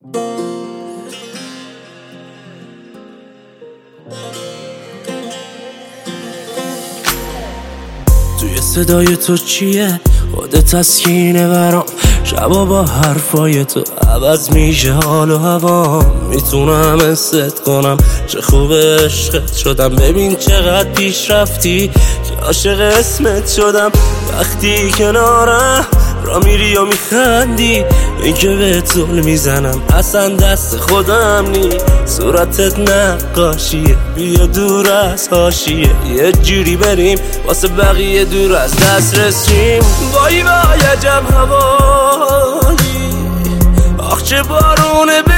توی صدای تو چیه؟ خودت تسکینه برام. شبا با حرفای تو عوض میشه حال و هوام. میتونم حست کنم چه خوب عشقت شدم. ببین چقدر پیش رفتی که عاشق اسمت شدم. وقتی کنارم را میری و میخندی، این که به طول میزنم اصلا دست خودم نی. صورتت نقاشیه، بیا دور از حاشیه. یه جوری بریم واسه بقیه دور از دست رسیم. وای وای عجب هوایی، آخ چه بارونه به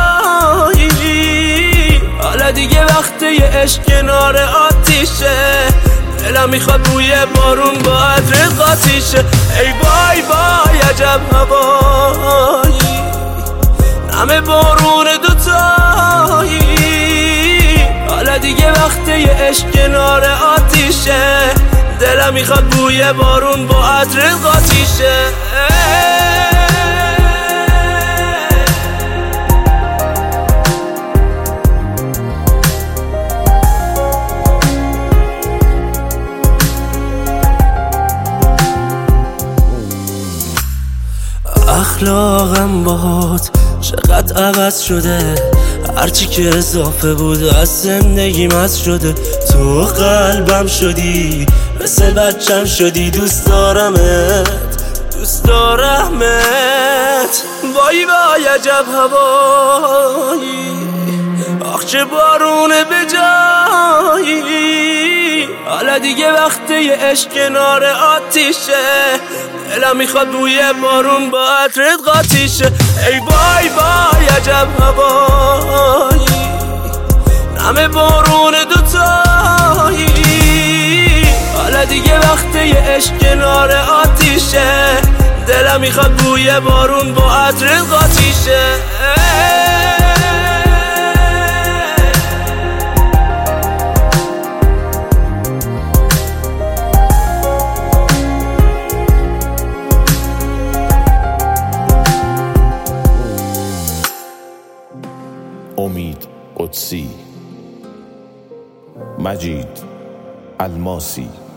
جایی. حالا دیگه وقت یه عشق کنار آتیشه. دلم میخواد بوی بارون با عطر قاطیشه. ای وای وای عجب هوایی، همه بارون دوتایی. حالا دیگه وقت یه عشق کنار آتیشه. دلم میخواد بوی بارون با عطر قاطیشه. اخلاقم باهات چقدر عوض شده، هرچی که اضافه بود از زندگیم از شده. تو قلبم شدی، مثل بچم شدی. دوست دارمت، دوست دارمت. وای وای عجب هوایی، آخ چه بارونه به جایی. حالا دیگه وقت یه عشق کنار آتیشه. دلم میخواد بوی بارون با عطرت قاطیشه. ای وای وای عجب هوایی، همه بارون دوتایی. حالا دیگه وقت یه عشق کنار آتیشه. دلم میخواد بوی بارون با عطرت قاطیشه. امید قدسی، مجید الماسی.